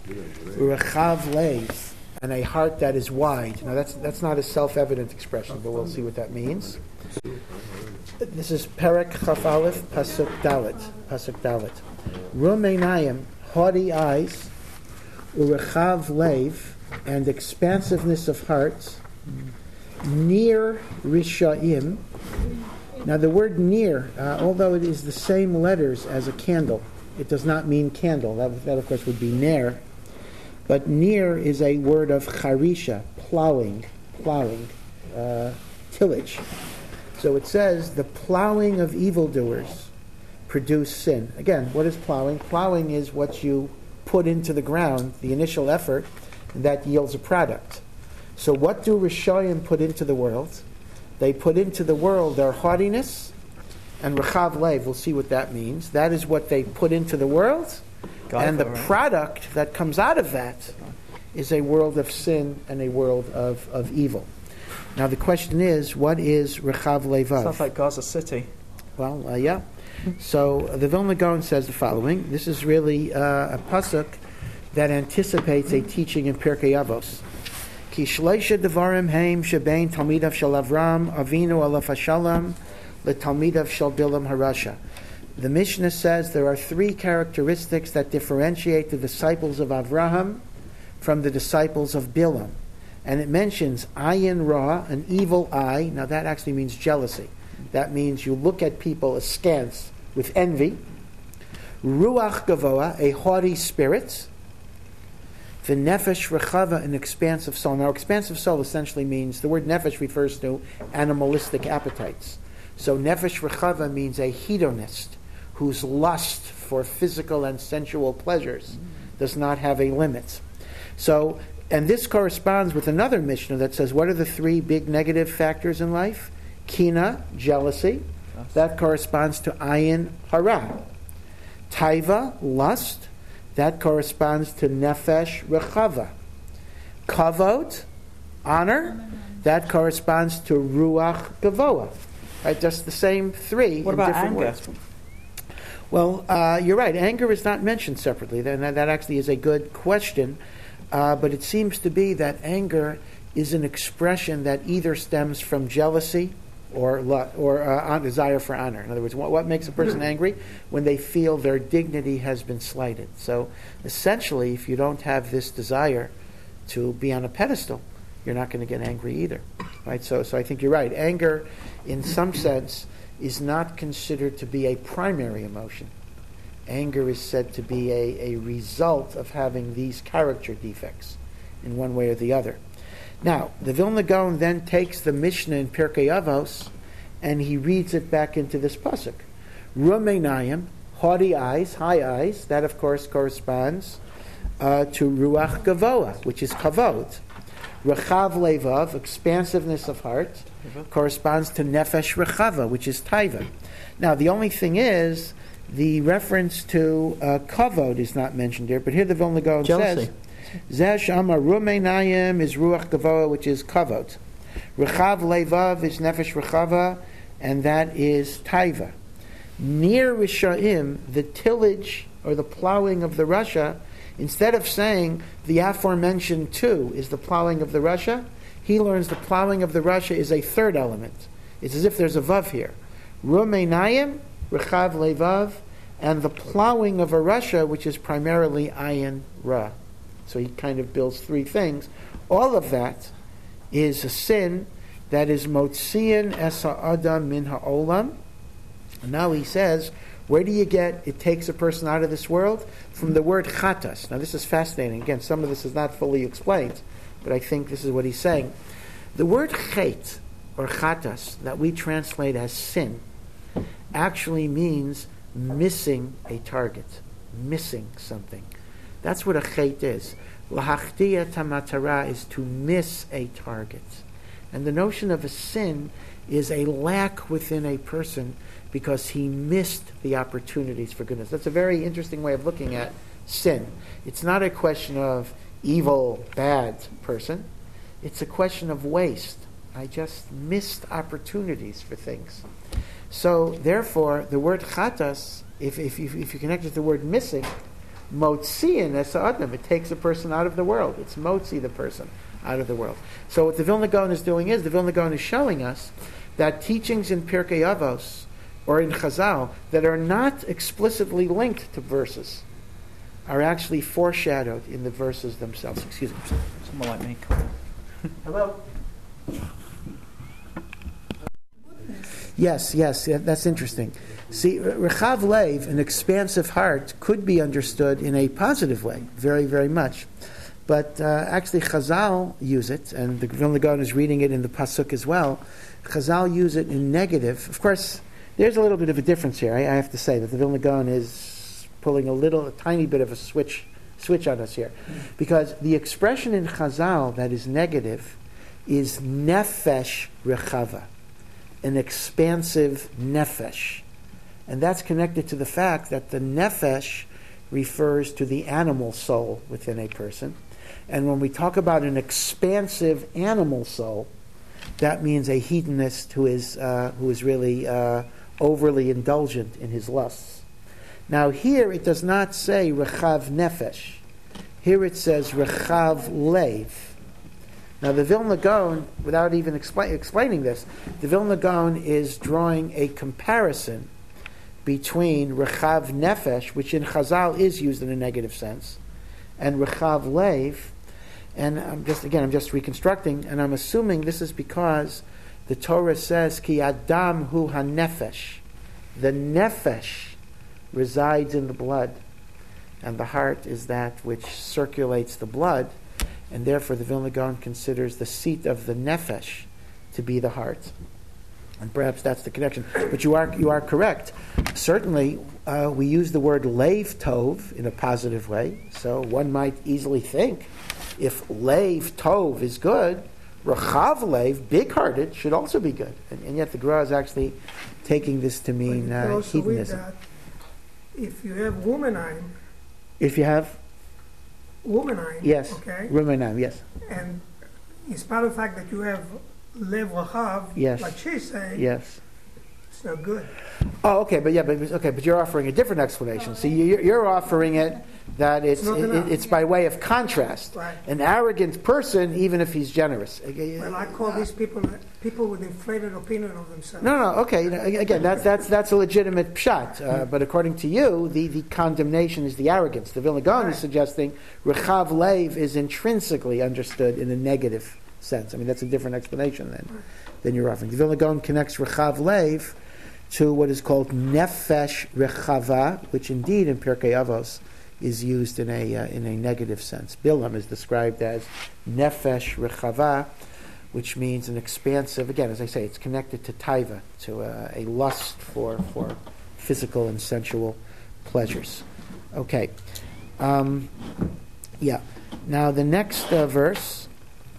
Rechav Lev, and a heart that is wide. Now that's not a self-evident expression, but we'll see what that means. This is Perek Chaf Aleph, Pasuk Dalet. Rum Einayim, haughty eyes, Urechav Lev, and expansiveness of heart, near Rishaim. Now the word near, although it is the same letters as a candle, it does not mean candle. That of course would be ner. But near is a word of charisha, plowing, tillage. So it says the plowing of evildoers produce sin. Again, what is plowing? Plowing is what you put into the ground, the initial effort, and that yields a product. So what do Rishayim put into the world? They put into the world their haughtiness and Rechav Lev. We'll see what that means. That is what they put into the world. And the product that comes out of that is a world of sin and a world of evil. Now the question is, what is Rechav Levav? Sounds like Gaza City. Well, yeah. So the Vilna Gaon says the following. This is really a pasuk that anticipates a teaching in Pirkei Avos. Ki shleisha devarim heim shebein talmidav shel Avram Avinu alav hashalom letalmidav shel Bilam harasha. The Mishnah says there are three characteristics that differentiate the disciples of Avraham from the disciples of Bilam. And it mentions ayin ra, an evil eye. Now that actually means jealousy. That means you look at people askance with envy. Ruach gavoa, a haughty spirit. V'nefesh rechava, an expansive soul. Now expansive soul essentially means, the word nefesh refers to animalistic appetites. So nefesh rechava means a hedonist whose lust for physical and sensual pleasures does not have a limit. So, and this corresponds with another Mishnah that says, what are the three big negative factors in life? Kina, jealousy. That corresponds to ayin hara. Taiva, lust. That corresponds to nefesh rechava. Kavod, honor. That corresponds to ruach gavoa. Right, just the same three. What in about different anger? words. Well, you're right. Anger is not mentioned separately. That actually is a good question. But it seems to be that anger is an expression that either stems from jealousy or desire for honor. In other words, what makes a person angry? When they feel their dignity has been slighted. So essentially, if you don't have this desire to be on a pedestal, you're not going to get angry either. Right? So I think you're right. Anger, in some sense, is not considered to be a primary emotion. Anger is said to be a result of having these character defects in one way or the other. Now, the Vilna Gaon then takes the Mishnah in Pirkei Avos and he reads it back into this pasuk. Rum einayim, haughty eyes, high eyes. That, of course, corresponds to Ruach Gavoa, which is Kavod. Rechav Levav, expansiveness of heart, corresponds to Nefesh Rechava, which is Taiva. Now, the only thing is, the reference to Kavod is not mentioned here, but here the Vilna Gaon says, Zeh Shama Rum Einayim is Ruach Gavoa, which is Kavod. Rechav Levav is Nefesh Rechava, and that is Taiva. Near Rishaim, the tillage or the plowing of the Rasha, instead of saying the aforementioned two is the plowing of the Rasha, he learns the plowing of the Rasha is a third element. It's as if there's a vav here. Rum Einayim, Rechav Levav, and the plowing of a Rasha, which is primarily ayin ra. So he kind of builds three things. All of that is a sin that is motziin es ha'adam min ha'olam. And now he says, where do you get it takes a person out of this world? From the word chatas. Now this is fascinating. Again, some of this is not fully explained, but I think this is what he's saying. The word chet, or chatas, that we translate as sin, actually means missing a target, missing something. That's what a chet is. Lahachtia tamatara is to miss a target. And the notion of a sin is a lack within a person because he missed the opportunities for goodness. That's a very interesting way of looking at sin. It's not a question of evil, bad person. It's a question of waste. I just missed opportunities for things. So, therefore, the word chatas, if you connect it to the word missing, motziin es ha'adam. It takes a person out of the world. It's motzi the person out of the world. So what the Vilna Gaon is doing is, the Vilna Gaon is showing us that teachings in Pirkei Avos or in Chazal that are not explicitly linked to verses are actually foreshadowed in the verses themselves. Excuse me. Someone like me. Hello? Yes, that's interesting. See, Rechav Lev, an expansive heart, could be understood in a positive way, very, very much. But actually Chazal use it, and the Vilna Gaon is reading it in the Pasuk as well. Chazal use it in negative. Of course, there's a little bit of a difference here. I have to say that the Vilna Gaon is pulling a tiny bit of a switch on us here. Because the expression in Chazal that is negative is nefesh rechava, an expansive nefesh. And that's connected to the fact that the nefesh refers to the animal soul within a person. And when we talk about an expansive animal soul, that means a hedonist who is really overly indulgent in his lusts. Now here it does not say rechav nefesh. Here it says rechav lev. Now the Vilna Gaon, without even explaining this, the Vilna Gaon is drawing a comparison between rechav nefesh, which in Chazal is used in a negative sense, and rechav lev. And I'm just reconstructing, and I'm assuming this is because the Torah says ki adam hu hanefesh. The nefesh resides in the blood, and the heart is that which circulates the blood, and therefore the Vilna Gaon considers the seat of the nefesh to be the heart. And perhaps that's the connection. But you are correct. Certainly, we use the word leiv tov in a positive way, so one might easily think if leiv tov is good, rechav leiv, big-hearted, should also be good. And yet the Gra is actually taking this to mean hedonism. If you have womanine. If you have? Womanine. Yes. Okay. Womanine, yes. And in spite of the fact that you have lev rachav, yes, like she's saying, yes, it's not good. Oh, okay, but you're offering a different explanation. See, you're offering it that it's by way of contrast. Right. An arrogant person, even if he's generous. Well, I call these people with inflated opinion of themselves. No, okay. Again, that's a legitimate pshat. But according to you, the condemnation is the arrogance. The Vilna Gaon is suggesting rechav lev is intrinsically understood in a negative sense. I mean, that's a different explanation than you're offering. The Vilna Gaon connects rechav lev to what is called nefesh rechava, which indeed in Pirkei Avos is used in a negative sense. Bilam is described as nefesh rechava, which means an expansive. Again, as I say, it's connected to taiva, to a lust for physical and sensual pleasures. Okay, yeah. Now the next verse,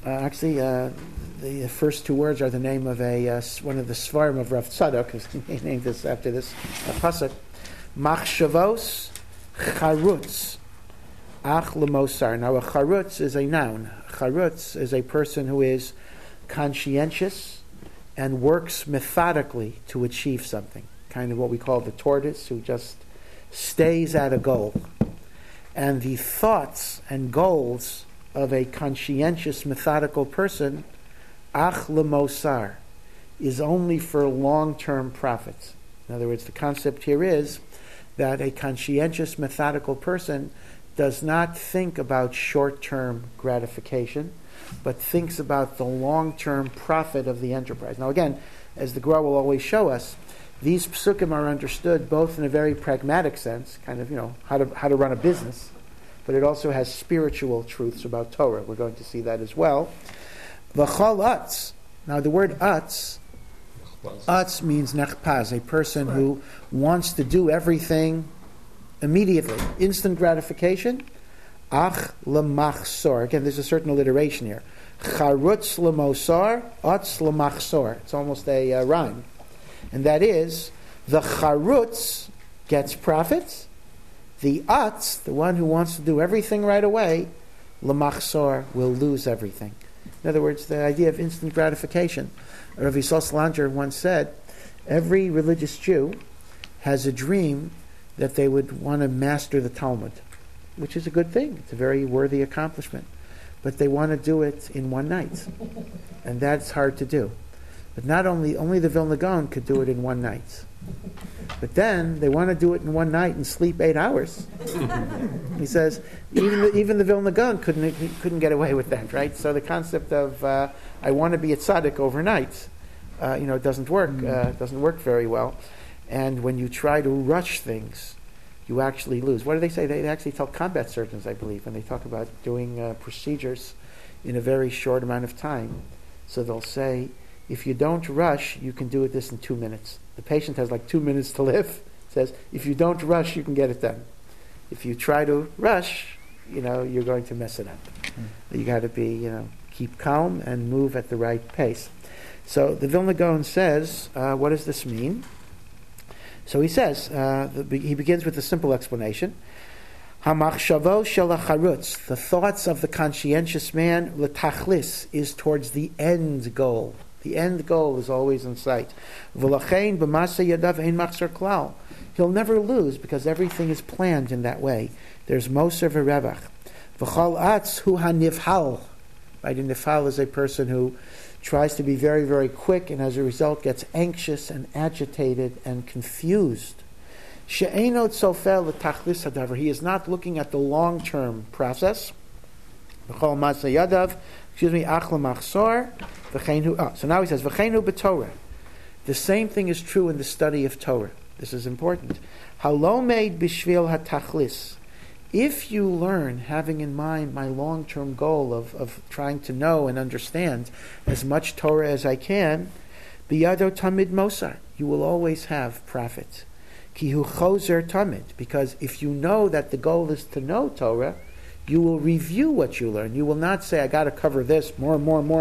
the first two words are the name of one of the Svarim of Rav Tzadok, who's named this after this pasuk. Machshavos charutz ach lemosar. Now a charutz is a noun. Charutz is a person who is conscientious and works methodically to achieve something. Kind of what we call the tortoise, who just stays at a goal. And the thoughts and goals of a conscientious, methodical person, ach lemosar, is only for long-term profits. In other words, the concept here is that a conscientious, methodical person does not think about short-term gratification, but thinks about the long-term profit of the enterprise. Now again, as the Gra will always show us, these psukim are understood both in a very pragmatic sense, kind of, how to run a business, but it also has spiritual truths about Torah. We're going to see that as well. V'chol utz. Now the word utz means nechpaz, a person who wants to do everything immediately, instant gratification. Ach lemachsor. Again, there's a certain alliteration here. Charutz lemosar, utz lemachsor. It's almost a rhyme. And that is, the charutz gets profits, the utz, the one who wants to do everything right away, lemachsor, will lose everything. In other words, the idea of instant gratification. Rav Yisrael Salanter once said, every religious Jew has a dream that they would want to master the Talmud. which is a good thing. It's a very worthy accomplishment. But they want to do it in one night. And that's hard to do. But only the Vilna Gaon could do it in one night. But then they want to do it in one night and sleep 8 hours. He says even the Vilna Gaon couldn't get away with that, right? So the concept of I want to be a tzaddik overnight, doesn't work. Doesn't work very well. And when you try to rush things, you actually lose. What do they say? They actually tell combat surgeons, I believe, when they talk about doing procedures in a very short amount of time. So they'll say, if you don't rush, you can do this in 2 minutes. The patient has like 2 minutes to live. Says, if you don't rush, you can get it done. If you try to rush, you're going to mess it up. You got to be, keep calm and move at the right pace. So the Vilna Gaon says, what does this mean? So he says, he begins with a simple explanation. Hamachshavo shel hacharutz, the thoughts of the conscientious man, l'tachlis, is towards the end goal. The end goal is always in sight. V'lachein b'masa yadav ein machzor klal. He'll never lose because everything is planned in that way. There's moser v'revach. V'chol atz hu hanivhal. Right, a nifhal is a person who tries to be very, very quick and as a result gets anxious and agitated and confused. She'enot sofer l'tachlis hadavar. He is not looking at the long-term process. V'chol masa yadav, ach l'machzor. So now he says, V'cheinu b'Torah. The same thing is true in the study of Torah. This is important. Halomed b'shvil hatachlis. If you learn, having in mind my long-term goal of trying to know and understand as much Torah as I can, biyado tamid mosar, you will always have profit. Kihu chozer tamid, because if you know that the goal is to know Torah, you will review what you learn. You will not say, I got to cover this more,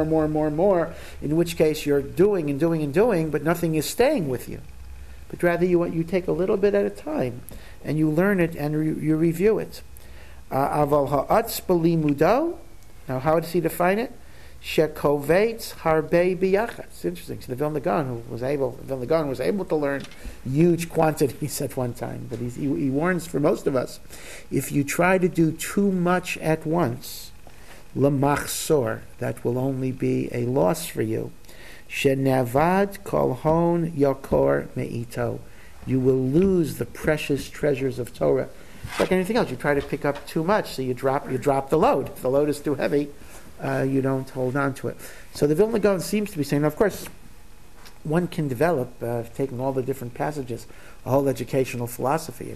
in which case you're doing and doing and doing, but nothing is staying with you. But rather you take a little bit at a time, and you learn it and you review it. Aval ha'atz b'limudo. Now, how does he define it? Shekovetz harbe biyachad. It's interesting. So the Vilna Gaon was able to learn huge quantities at one time. But he warns for most of us, if you try to do too much at once, lemachsor, that will only be a loss for you. Shenavad kol hon yakor meito. You will lose the precious treasures of Torah. It's like anything else. You try to pick up too much, so you drop the load. If the load is too heavy, you don't hold on to it. So the Vilna Gaon seems to be saying, of course, one can develop, taking all the different passages, a whole educational philosophy.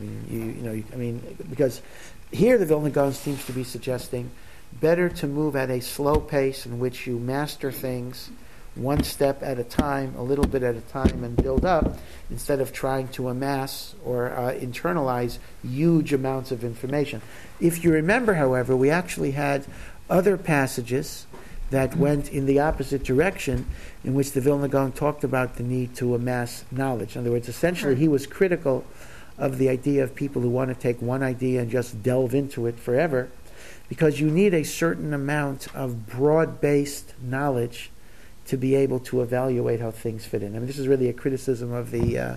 Because here the Vilna Gaon seems to be suggesting better to move at a slow pace in which you master things one step at a time, a little bit at a time, and build up, instead of trying to amass or internalize huge amounts of information. If you remember, however, we actually had other passages that went in the opposite direction, in which the Vilna Gaon talked about the need to amass knowledge. In other words, essentially he was critical of the idea of people who want to take one idea and just delve into it forever, because you need a certain amount of broad-based knowledge to be able to evaluate how things fit in. This is really a criticism of the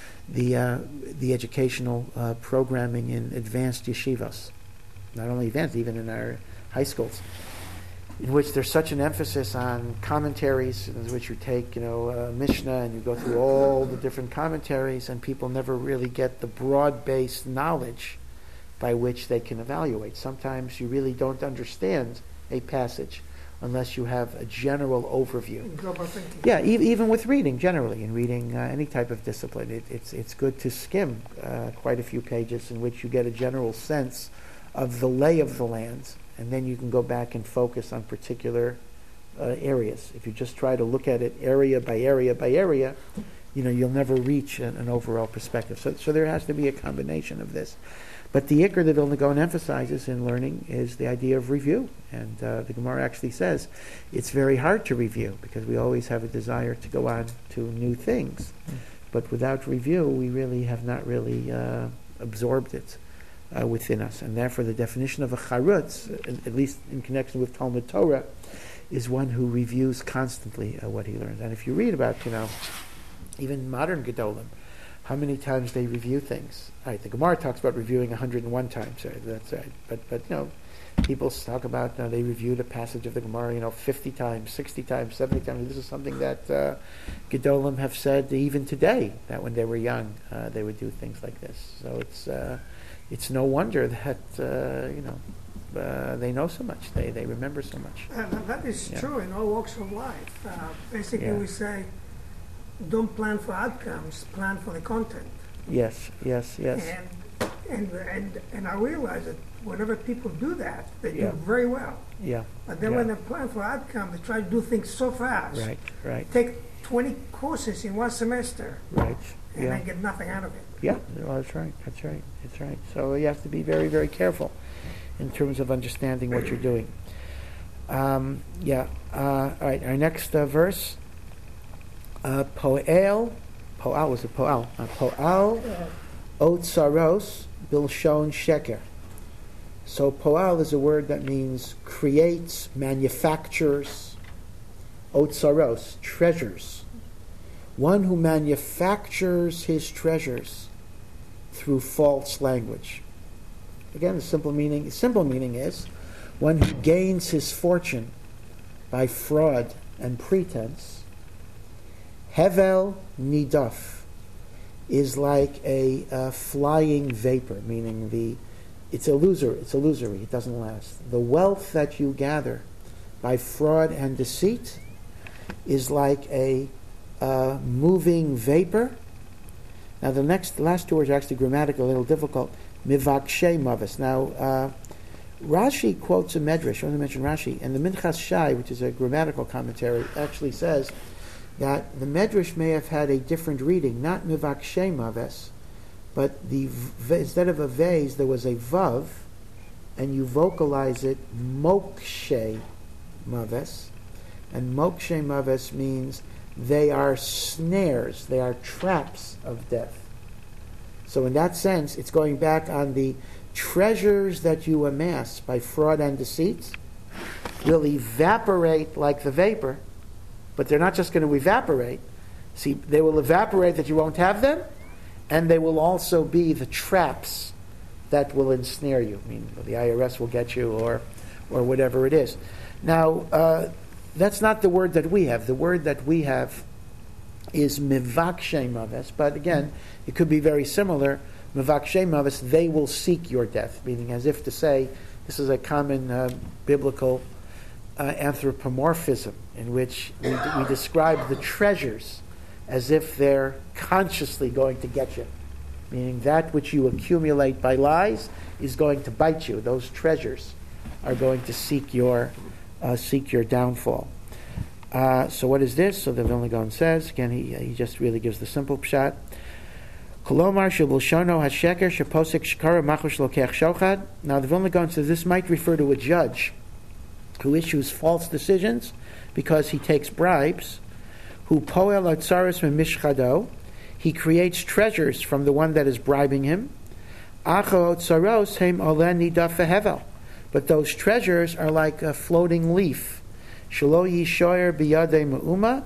educational programming in advanced yeshivas. Not only advanced, even in our high schools, in which there's such an emphasis on commentaries, in which you take, Mishnah, and you go through all the different commentaries, and people never really get the broad-based knowledge by which they can evaluate. Sometimes you really don't understand a passage unless you have a general overview. Yeah, even with reading, generally, in reading any type of discipline, it's good to skim quite a few pages in which you get a general sense of the lay of the land, and then you can go back and focus on particular areas. If you just try to look at it area by area by area, you'll never reach an overall perspective. So there has to be a combination of this. But the ikar that Vilna Gaon emphasizes in learning is the idea of review. And the Gemara actually says it's very hard to review, because we always have a desire to go on to new things. But without review, we really have not really absorbed it within us. And therefore the definition of a charutz, at least in connection with Talmud Torah, is one who reviews constantly what he learns. And if you read about, even modern Gedolim, how many times they review things. All right, the Gemara talks about reviewing 101 times. That's right. But people talk about they reviewed a passage of the Gemara 50 times, 60 times, 70 times. This is something that Gedolim have said even today, that when they were young they would do things like this. So it's no wonder that they know so much. They remember so much. That is true in all walks of life. Basically, we say, don't plan for outcomes, plan for the content. Yes. And I realize that whenever people do that, they do very well. Yeah. But then when they plan for outcome, they try to do things so fast. Right. Take 20 courses in one semester. Right. And then get nothing out of it. Yeah, well, that's right. So you have to be very, very careful in terms of understanding what you're doing. All right, our next verse. Po'al otsaros bilshon sheker. So po'al is a word that means creates, manufactures. Otsaros, treasures. One who manufactures his treasures through false language. Again, the simple meaning is one who gains his fortune by fraud and pretense. Hevel nidaf is like a flying vapor, meaning it's illusory, it doesn't last. The wealth that you gather by fraud and deceit is like a moving vapor. Now the last two words are actually grammatically a little difficult. Mivakshe mavis. Now Rashi quotes a medrash. I want to mention Rashi, and the Minchas Shai, which is a grammatical commentary, actually says that the medrash may have had a different reading, not mivakshe mavis, but instead of a vase there was a vav, and you vocalize it mokshe mavis, and mokshe mavis means they are snares, they are traps of death. So in that sense, it's going back on the treasures that you amass by fraud and deceit will evaporate like the vapor, but they're not just going to evaporate. See, they will evaporate that you won't have them, and they will also be the traps that will ensnare you. I mean, the IRS will get you or whatever it is. Now, that's not the word that we have. The word that we have is mivakshe mavis, but again, it could be very similar. Mivakshe mavis, they will seek your death, meaning as if to say, this is a common biblical anthropomorphism in which we describe the treasures as if they're consciously going to get you, meaning that which you accumulate by lies is going to bite you. Those treasures are going to seek your downfall. So what is this? So the Vilna Gaon says, again, he just really gives the simple pshat. Kolomar shebulshono hasheker sheposek shkara machush lokech shochad. Now the Vilna Gaon says this might refer to a judge who issues false decisions because he takes bribes. Who poel atzaros memishchado, he creates treasures from the one that is bribing him. Acho otzaros heim olen nidaf hevel, but those treasures are like a floating leaf. Shelo yishoyer biyadei me'uma,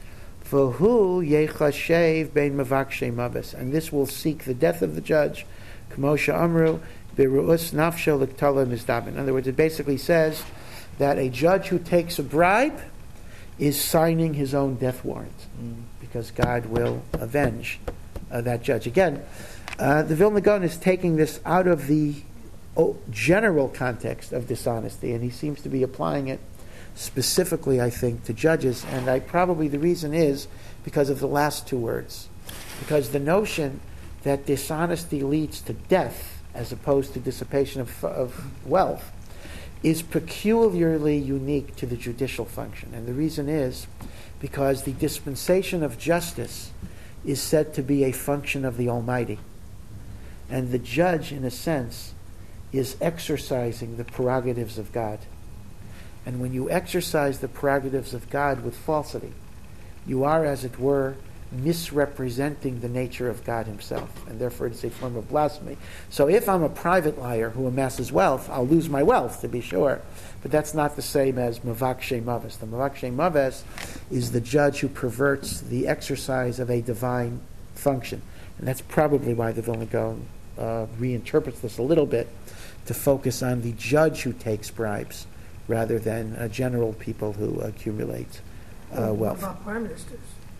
v'hu yechashev bein mevakshe mavis, and this will seek the death of the judge. K'moshe amru beru'us nafsho l'ktala mizdabin. In other words, it basically says that a judge who takes a bribe is signing his own death warrant, because God will avenge that judge. Again, the Vilna Gaon is taking this out of the general context of dishonesty, and he seems to be applying it specifically, I think, to judges, and probably the reason is because of the last two words. Because the notion that dishonesty leads to death as opposed to dissipation of wealth is peculiarly unique to the judicial function. And the reason is because the dispensation of justice is said to be a function of the Almighty. And the judge, in a sense, is exercising the prerogatives of God. And when you exercise the prerogatives of God with falsity, you are, as it were, misrepresenting the nature of God himself, and therefore it's a form of blasphemy. So if I'm a private liar who amasses wealth, I'll lose my wealth, to be sure, but that's not the same as mevakshe mavis. The mevakshe mavis is the judge who perverts the exercise of a divine function. And that's probably why the Vilna Gaon reinterprets this a little bit to focus on the judge who takes bribes rather than general people who accumulate What wealth. about prime ministers?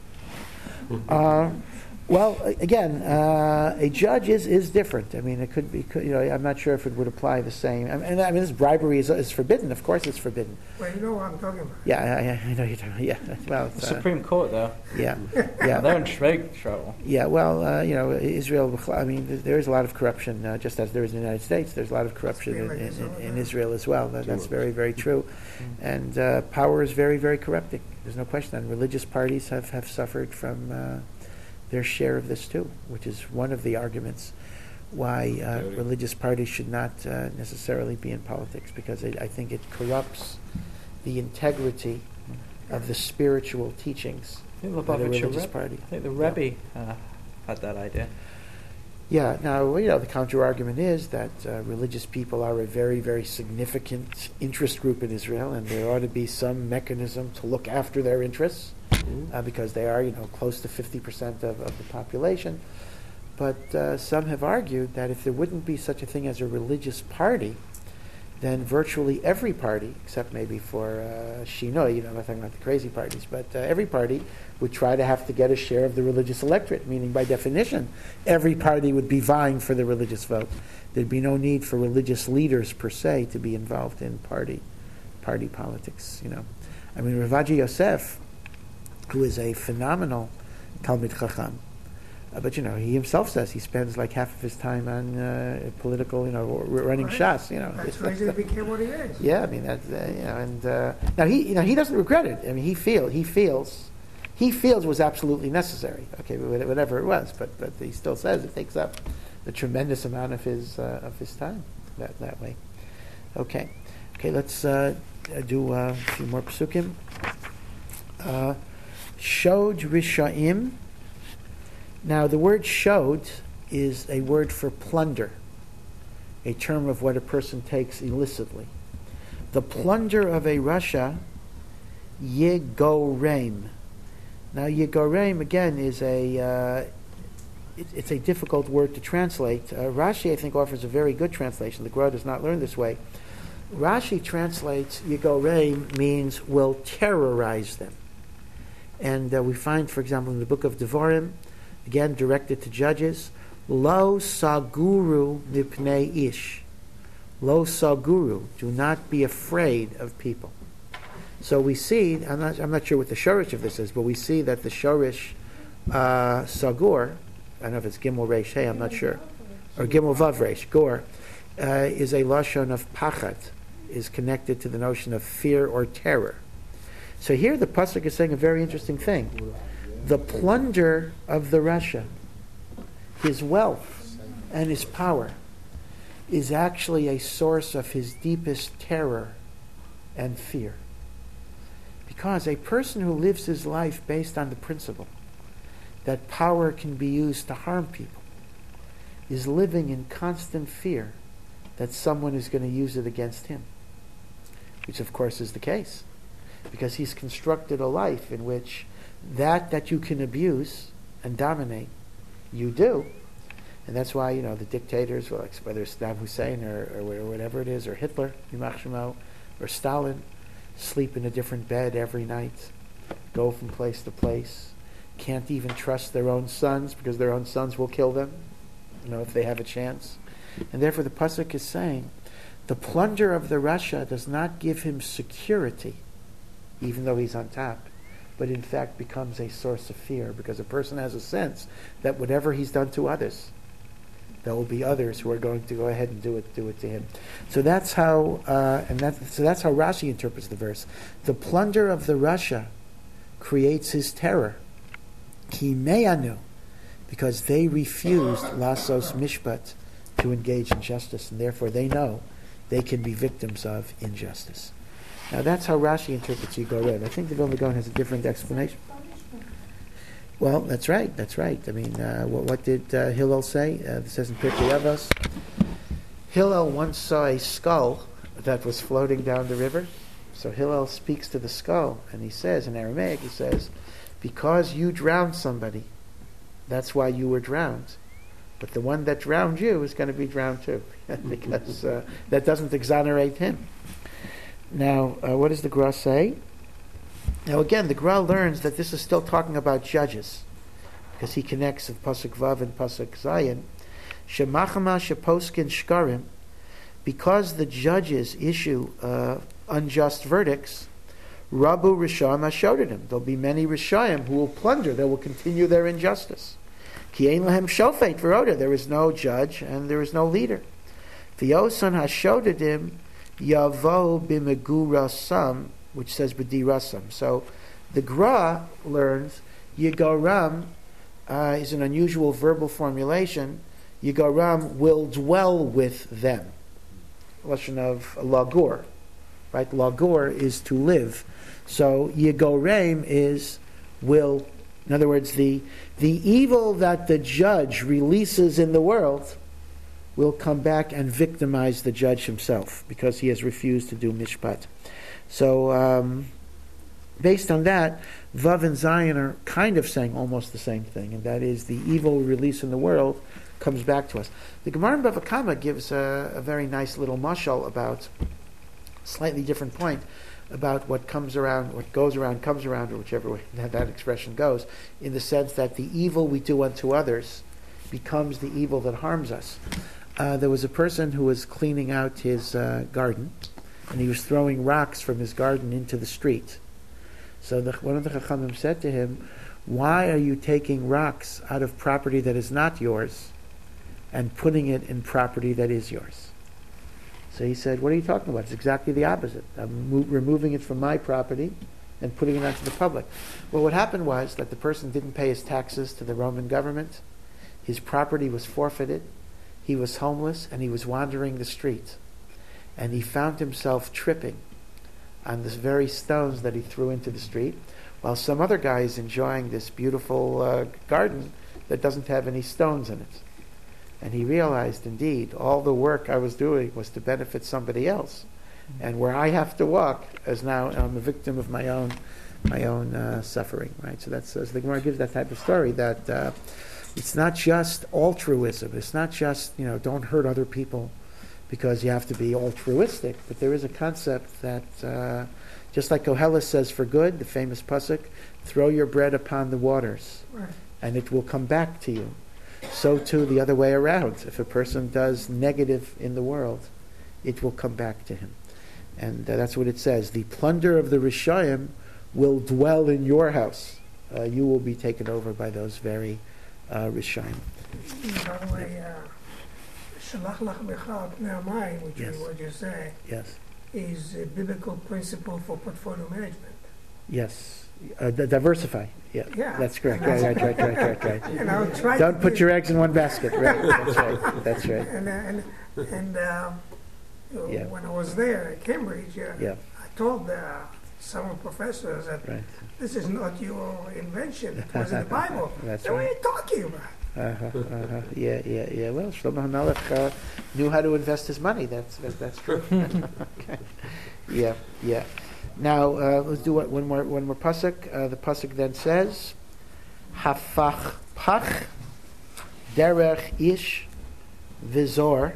Well, again, a judge is different. I mean, it could be. I'm not sure if it would apply the same. I mean, this bribery is forbidden. Of course, it's forbidden. Well, you know what I'm talking about. Yeah, I know you're talking. Yeah, well, The Supreme Court, though, yeah, yeah. they're in big trouble. Yeah, well, Israel, I mean, there is a lot of corruption, just as there is in the United States. There's a lot of corruption in Israel as well. That's very, very true. And power is very, very corrupting. There's no question. And religious parties have suffered from their share of this too, which is one of the arguments why religious parties should not necessarily be in politics, because I think it corrupts the integrity of the spiritual teachings of a religious party. I think the Rebbe had that idea. Yeah, now, the counter-argument is that religious people are a very, very significant interest group in Israel, and there ought to be some mechanism to look after their interests, because they are, close to 50% of the population. But some have argued that if there wouldn't be such a thing as a religious party, then virtually every party, except maybe for Shinoi, I'm not talking about the crazy parties, but every party would try to have to get a share of the religious electorate, meaning by definition, every party would be vying for the religious vote. There'd be no need for religious leaders per se to be involved in party politics, I mean, Ravaji Yosef, who is a phenomenal Talmid Chacham, but he himself says he spends like half of his time on political, running Shas. That's the reason he became what he is. Yeah, I mean that's and now he doesn't regret it. I mean he feels was absolutely necessary. Okay, whatever it was, but he still says it takes up a tremendous amount of his time that way. Okay, let's do a few more psukim. Shod Rishaim. Now, the word shod is a word for plunder, a term of what a person takes illicitly. The plunder of a Rasha, Yigorem. Now, Yigorem, again, is it's a difficult word to translate. Rashi, I think, offers a very good translation. The Gra does not learn this way. Rashi translates Yigorem means will terrorize them. And we find, for example, in the book of Devarim, again directed to judges, Lo saguru mipnei ish. Lo saguru, do not be afraid of people. So we see, I'm not sure what the shorish of this is, but we see that the shorish sagur, I don't know if it's Gimel Reish Hey, I'm not sure, or Gimel Vav Reish, Gor, is a lashon of pachat, is connected to the notion of fear or terror. So here the pasuk is saying a very interesting thing. The plunder of the Rasha, his wealth and his power, is actually a source of his deepest terror and fear. Because a person who lives his life based on the principle that power can be used to harm people is living in constant fear that someone is going to use it against him, which of course is the case, because he's constructed a life in which that you can abuse and dominate, you do. And that's why, the dictators, whether it's Saddam Hussein or whatever it is, or Hitler, Yimach Shemo, or Stalin, sleep in a different bed every night, go from place to place, can't even trust their own sons because their own sons will kill them, if they have a chance. And therefore the pasuk is saying, the plunder of the Rasha does not give him security, even though he's on top, but in fact becomes a source of fear, because a person has a sense that whatever he's done to others, there will be others who are going to go ahead and do it to him. So that's how that's how Rashi interprets the verse. The plunder of the Rasha creates his terror. Ki me'anu, because they refused lasos mishpat, to engage in justice, and therefore they know they can be victims of injustice. Now that's how Rashi interprets Yigorem. I think the Vilna Gaon has a different explanation. Well, that's right. I mean, what did Hillel say? It says in Pirkei Avos, Hillel once saw a skull that was floating down the river. So Hillel speaks to the skull, and he says, in Aramaic, because you drowned somebody, That's why you were drowned. But the one that drowned you is going to be drowned too, because that doesn't exonerate him. Now, what does the Gra say? Now again, the Gra learns that this is still talking about judges, because he connects with Pasuk Vav and Pasuk Zayin. Shemachama sheposkin shkarim, because the judges issue unjust verdicts, Rabu Rishayim Ashodadim. There'll be many Rishayim who will plunder, they will continue their injustice. Ki ein lahem shofet v'roda, there is no judge and there is no leader. V'yosan Hashodadim yavo b'megurasam, which says b'dirasam. So the Gra learns Yigaram is an unusual verbal formulation. Yigaram will dwell with them. Lashon of lagur, right? Lagur is to live. So Yigorem is will. In other words, the evil that the judge releases in the world will come back and victimize the judge himself because he has refused to do mishpat. So based on that, Vav and Zion are kind of saying almost the same thing, and that is the evil release in the world comes back to us. The Gemara in Bava Kama gives a very nice little mashal about a slightly different point about what comes around, what goes around comes around, or whichever way that expression goes, in the sense that the evil we do unto others becomes the evil that harms us. There was a person who was cleaning out his garden, and he was throwing rocks from his garden into the street. So one of the Chachamim said to him, "Why are you taking rocks out of property that is not yours and putting it in property that is yours?" So he said, "What are you talking about? It's exactly the opposite. I'm removing it from my property and putting it onto the public." Well, what happened was that the person didn't pay his taxes to the Roman government. His property was forfeited. He was homeless, and he was wandering the street. And he found himself tripping on the very stones that he threw into the street, while some other guy is enjoying this beautiful garden that doesn't have any stones in it. And he realized, indeed, all the work I was doing was to benefit somebody else. And where I have to walk, as now I'm a victim of my own suffering, right? So that's, as the Gemara gives that type of story, that it's not just altruism. It's not just, don't hurt other people because you have to be altruistic, but there is a concept that, just like Koheles says for good, the famous pasuk, throw your bread upon the waters, Right. and it will come back to you. So too the other way around. If a person does negative in the world, it will come back to him. And that's what it says. The plunder of the Rishayim will dwell in your house. You will be taken over by those very Rishayim. By the way, Shalach Lach B'cha Pnei Hamayim, which Yes. is what you say, Yes. is a biblical principle for portfolio management. Yes. Diversify. Yeah. Yeah. That's correct. Right. And I'll try Don't to put give- your eggs in one basket. Right. That's right. That's right. And Yeah. when I was there at Cambridge, Yeah. I told some professors that Right. this is not your invention. It was in the Bible. That's What are right. you talking about? Yeah. Well, Shlomo HaMelech knew how to invest his money. That's true. Okay. Yeah. Now let's do one more pasuk. The pasuk then says, "Hafach pach derech ish vizor."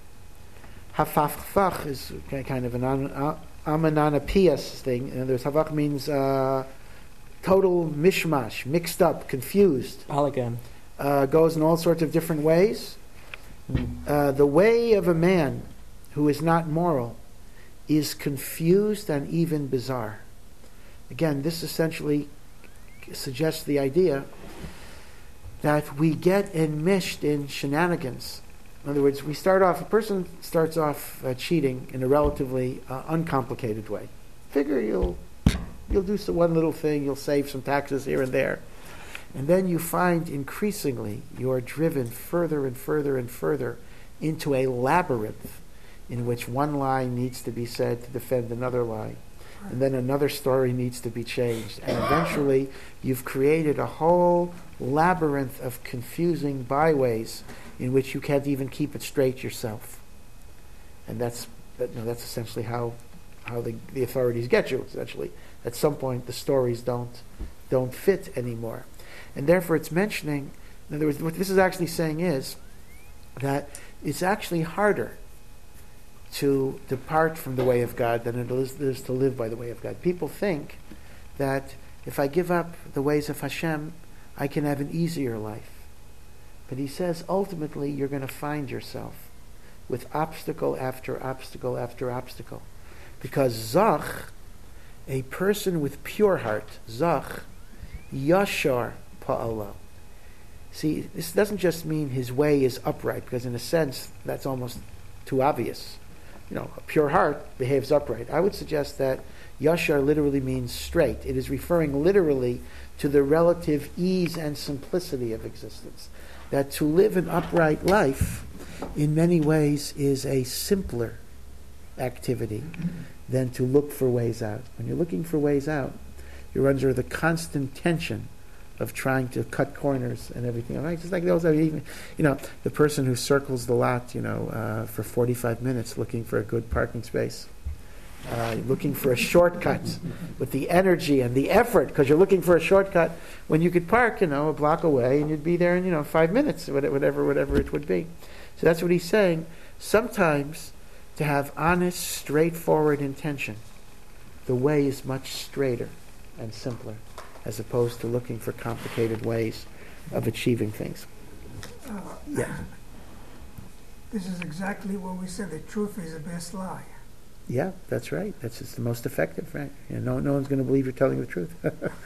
Hafach is kind of an amananopias thing. In other words, hafach means total mishmash, mixed up, confused. Again. Goes in all sorts of different ways. The way of a man who is not moral is confused and even bizarre. Again, this essentially suggests the idea that we get enmeshed in shenanigans. In other words, a person starts off cheating in a relatively uncomplicated way. Figure you'll do one little thing, you'll save some taxes here and there. And then you find increasingly you are driven further and further and further into a labyrinth in which one lie needs to be said to defend another lie. And then another story needs to be changed. And eventually you've created a whole labyrinth of confusing byways in which you can't even keep it straight yourself. And that's essentially how the authorities get you, essentially. At some point the stories don't fit anymore. And therefore it's mentioning In other words, what this is actually saying is that it's actually harder to depart from the way of God than it is to live by the way of God. People think that if I give up the ways of Hashem, I can have an easier life. But he says, ultimately, you're going to find yourself with obstacle after obstacle after obstacle. Because Zach, a person with pure heart, Zach, Yashar Pa'ala. See, this doesn't just mean his way is upright, because in a sense, that's almost too obvious. A pure heart behaves upright. I would suggest that Yashar literally means straight. It is referring literally to the relative ease and simplicity of existence. That to live an upright life, in many ways, is a simpler activity than to look for ways out. When you're looking for ways out, you're under the constant tension of trying to cut corners and everything. Right? Just like those, the person who circles the lot, for 45 minutes looking for a good parking space. Looking for a shortcut with the energy and the effort, because you're looking for a shortcut when you could park, a block away, and you'd be there in, 5 minutes, whatever it would be. So that's what he's saying. Sometimes, to have honest, straightforward intention, the way is much straighter and simpler, as opposed to looking for complicated ways of achieving things. Yeah. This is exactly what we said. The truth is the best lie. Yeah, that's right. That's just the most effective, right? No one's going to believe you're telling the truth.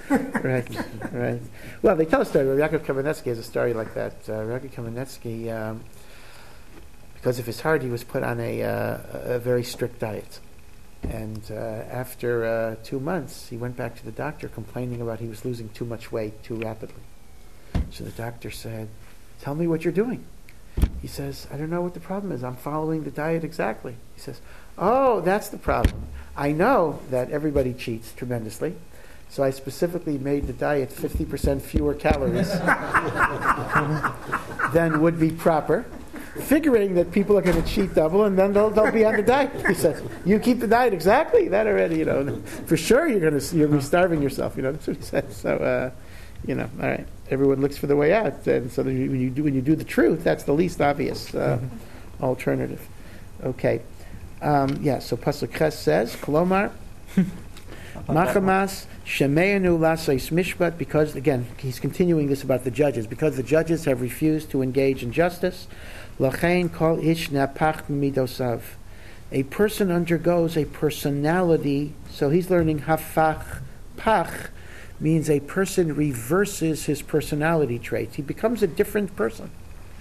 Right. Well, they tell a story. Yaakov Kamenetsky has a story like that. Yaakov Kamenetsky, because of his heart, he was put on a very strict diet. And after 2 months, he went back to the doctor complaining about he was losing too much weight too rapidly. So the doctor said, "Tell me what you're doing." He says, "I don't know what the problem is. I'm following the diet exactly." He says, "Oh, that's the problem. I know that everybody cheats tremendously, so I specifically made the diet 50% fewer calories than would be proper, figuring that people are going to cheat double and then they'll be on the diet." He says, "You keep the diet exactly that already, for sure you'll be starving yourself." That's what he says. So, all right. Everyone looks for the way out, and so when you do the truth, that's the least obvious alternative. Okay. So Pasuk Ches says, Kolomar, Machamas, Shemeinu Lasais Mishpat, because, again, he's continuing this about the judges, because the judges have refused to engage in justice, Lachain Kol Ish Napach Midosav. A person undergoes a personality, so he's learning Hafach Pach, means a person reverses his personality traits. He becomes a different person.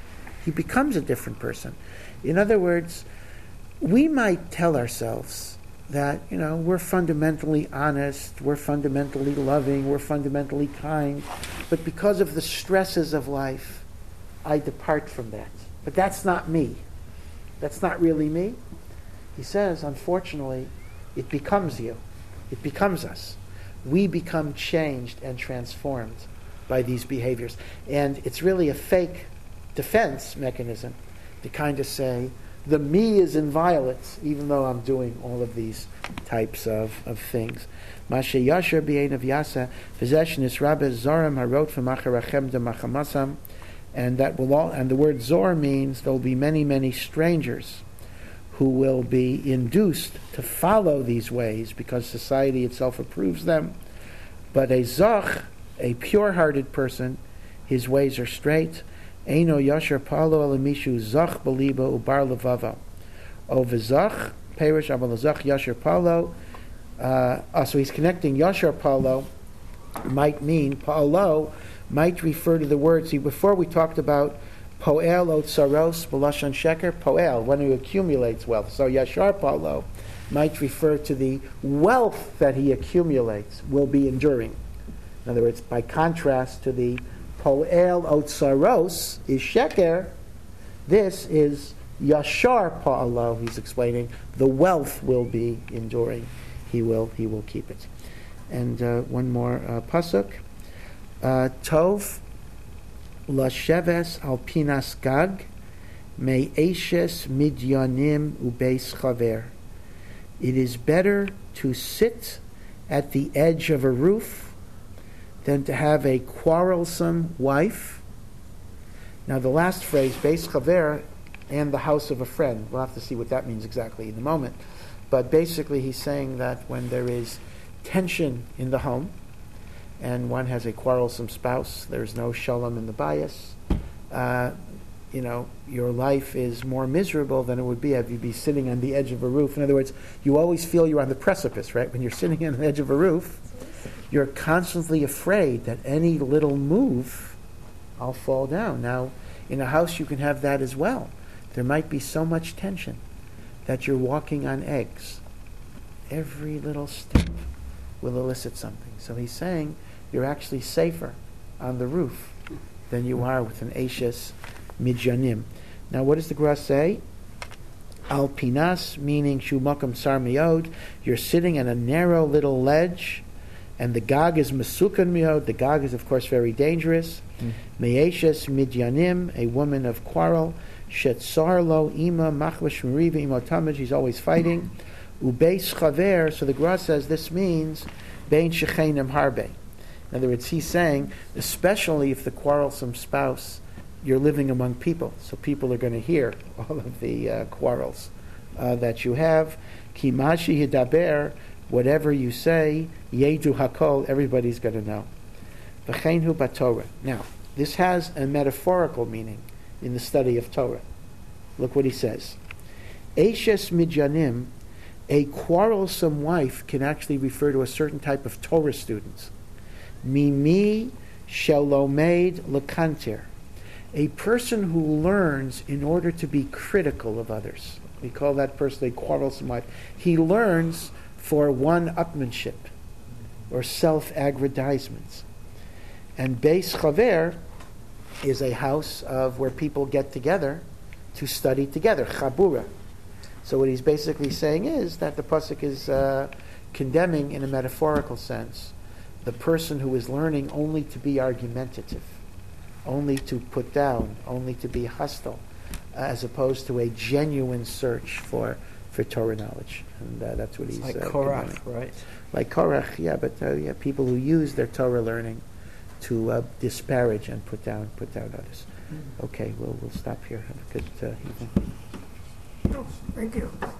In other words, we might tell ourselves that, we're fundamentally honest, we're fundamentally loving, we're fundamentally kind, but because of the stresses of life, I depart from that. But that's not me. That's not really me. He says, unfortunately, it becomes you. It becomes us. We become changed and transformed by these behaviors. And it's really a fake defense mechanism to kind of say, the me is inviolate, even though I'm doing all of these types of things. Mashe Yasher B'Ein of Yasa, Possession is Rabbe Zoram Harot from Acharachem de Machamasam, and that will all. And the word Zor means there will be many, many strangers who will be induced to follow these ways because society itself approves them. But a Zach, a pure-hearted person, his ways are straight. Eino Yasher Palo Alamishu Zach Beliba Ubar Levava. O V'Zach, Perish Amal Zach Yasher Palo. So he's connecting Yasher Palo, might mean, Palo, might refer to the word. See, before we talked about Poel Otsaros B'Lashon Sheker, Poel, one who accumulates wealth. So Yashar Palo might refer to the wealth that he accumulates will be enduring. In other words, by contrast to the Poel Otsaros is Sheker, this is Yashar Palo, he's explaining, the wealth will be enduring. He will keep it. And one more pasuk. Tov Lasheves al pinas gag me eshes midyanim ubeis chaver. It is better to sit at the edge of a roof than to have a quarrelsome wife Now the last phrase, Beis Chaver, and the house of a friend. We'll have to see what that means exactly in a moment. But basically he's saying that when there is tension in the home, and one has a quarrelsome spouse, there's no shalom in the bias, your life is more miserable than it would be if you'd be sitting on the edge of a roof. In other words, you always feel you're on the precipice, right? When you're sitting on the edge of a roof, you're constantly afraid that any little move, I'll fall down. Now, in a house, you can have that as well. There might be so much tension that you're walking on eggs. Every little step will elicit something. So he's saying you're actually safer on the roof than you are with an Eishes Midyanim. Now, what does the Gra say? Al Pinas, meaning Shumakam Sar Miod, you're sitting on a narrow little ledge, and the Gag is Masukan Miod. The Gag is, of course, very dangerous. Me'eshes Midyanim, a woman of quarrel. Shetzar lo ima machmash meriva imotamaj, he's always fighting. Ubeis chaver, so the Gra says this means bein shechenim harbe. In other words, he's saying, especially if the quarrelsome spouse, you're living among people, so people are going to hear all of the quarrels that you have. Kimashi hidaber, whatever you say, yedu hakol, everybody's going to know. V'cheinhu batorah. Now, this has a metaphorical meaning in the study of Torah. Look what he says. Eishes midyanim, a quarrelsome wife can actually refer to a certain type of Torah students. Mimi shelomed lekanter, a person who learns in order to be critical of others. We call that person a quarrelsome wife. He learns for one-upmanship or self-aggrandizements. And Beis Chaver is a house of where people get together to study together, Chabura. So what he's basically saying is that the pasuk is condemning, in a metaphorical sense, the person who is learning only to be argumentative, only to put down, only to be hostile, as opposed to a genuine search for Torah knowledge. And that's what he's like Korach, condemning. right? Like Korach, yeah, but people who use their Torah learning to disparage and put down others. Okay, we'll stop here. Have a good evening. Thank you.